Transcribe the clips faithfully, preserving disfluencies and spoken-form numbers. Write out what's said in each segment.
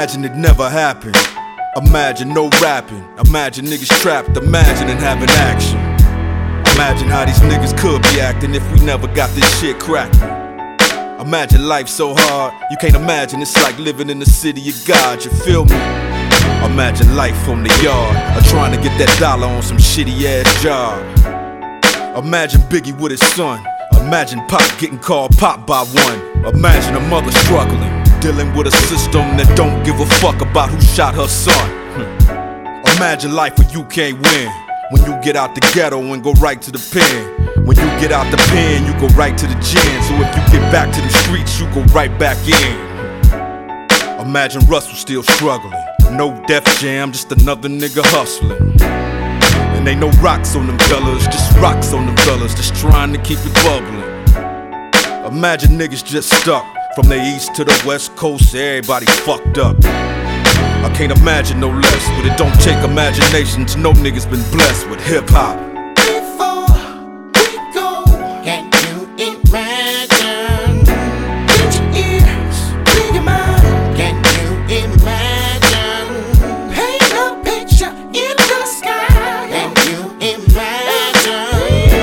Imagine it never happened. Imagine no rapping. Imagine niggas trapped, imagining having action. Imagine how these niggas could be acting if we never got this shit cracking. Imagine life so hard, you can't imagine it's like living in the city of God, you feel me? Imagine life on the yard, or trying to get that dollar on some shitty ass job. Imagine Biggie with his son. Imagine Pop getting called Pop by one. Imagine a mother struggling, dealing with a system that don't give a fuck about who shot her son. Imagine life where you can't win, when you get out the ghetto and go right to the pen. When you get out the pen, you go right to the gym. So if you get back to the streets, you go right back in. Imagine Russell still struggling, no Def Jam, just another nigga hustling. And ain't no rocks on them fellas, just rocks on them fellas, just trying to keep it bubbling. Imagine niggas just stuck from the east to the west coast, everybody fucked up. I can't imagine no less, but it don't take imagination to know niggas been blessed with hip-hop. Before we go, can you imagine? Get your ears, bring your mind. Can you imagine? Paint a picture in the sky. Can you imagine?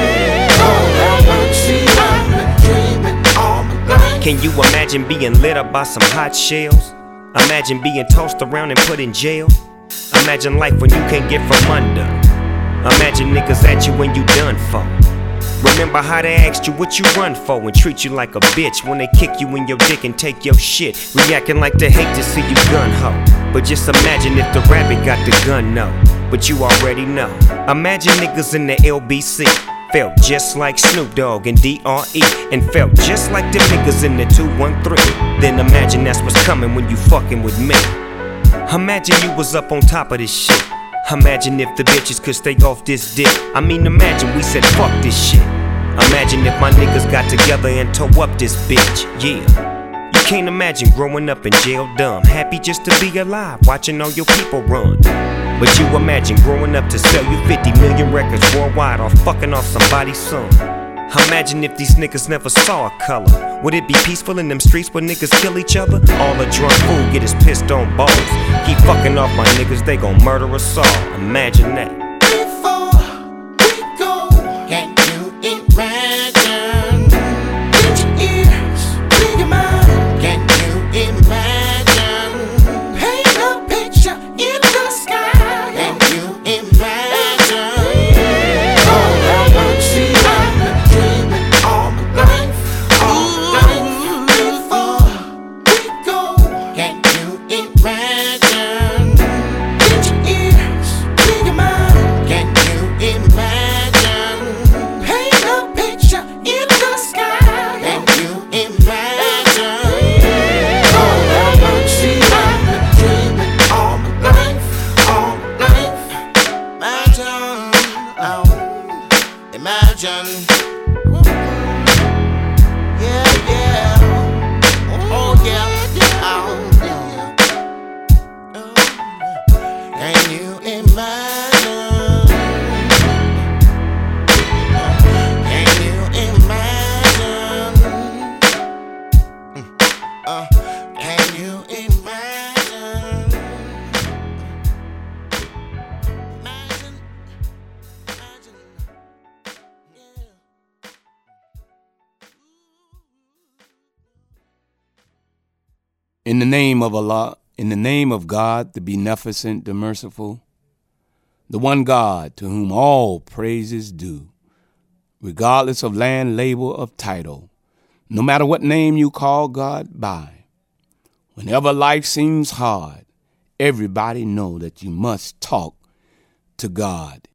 All that I see, I've been dreaming all my life. Can you imagine being lit up by some hot shells? Imagine being tossed around and put in jail. Imagine life when you can't get from under. Imagine niggas at you when you done for. Remember how they asked you what you run for and treat you like a bitch when they kick you in your dick and take your shit, reacting like they hate to see you gun ho. But just imagine if the rabbit got the gun, no, but you already know. Imagine niggas in the L B C felt just like Snoop Dogg and D R E, and felt just like them niggas in the two one three. Then imagine that's what's coming when you fucking with me. Imagine you was up on top of this shit. Imagine if the bitches could stay off this dick. I mean, imagine we said fuck this shit. Imagine if my niggas got together and tore up this bitch, yeah. You can't imagine growing up in jail dumb, happy just to be alive, watching all your people run. But you imagine growing up to sell you fifty million records worldwide or fucking off somebody's son. Imagine if these niggas never saw a color. Would it be peaceful in them streets where niggas kill each other? All a drunk fool get his pissed on balls. Keep fucking off my niggas, they gon' murder us all. Imagine that. Before we go, can you imagine? Get your ears, bring your mind. Can you imagine? Paint a picture in the sky. Can you imagine? All that I see, I've been dreaming all my life, all life. Before we go, can you imagine? Get your ears, bring your mind. Can you imagine? Paint a picture in the sky. Can you imagine? All that I see, I've been dreaming all my life, all life. Imagine, oh, imagine. Yeah, yeah. Oh, yeah. Oh, yeah. Can you imagine? Can you imagine? Uh, can you imagine? Imagine, imagine, yeah. In the name of Allah, in the name of God, the Beneficent, the Merciful, the one God to whom all praise is due, regardless of land, label, of title, no matter what name you call God by. Whenever life seems hard, everybody know that you must talk to God.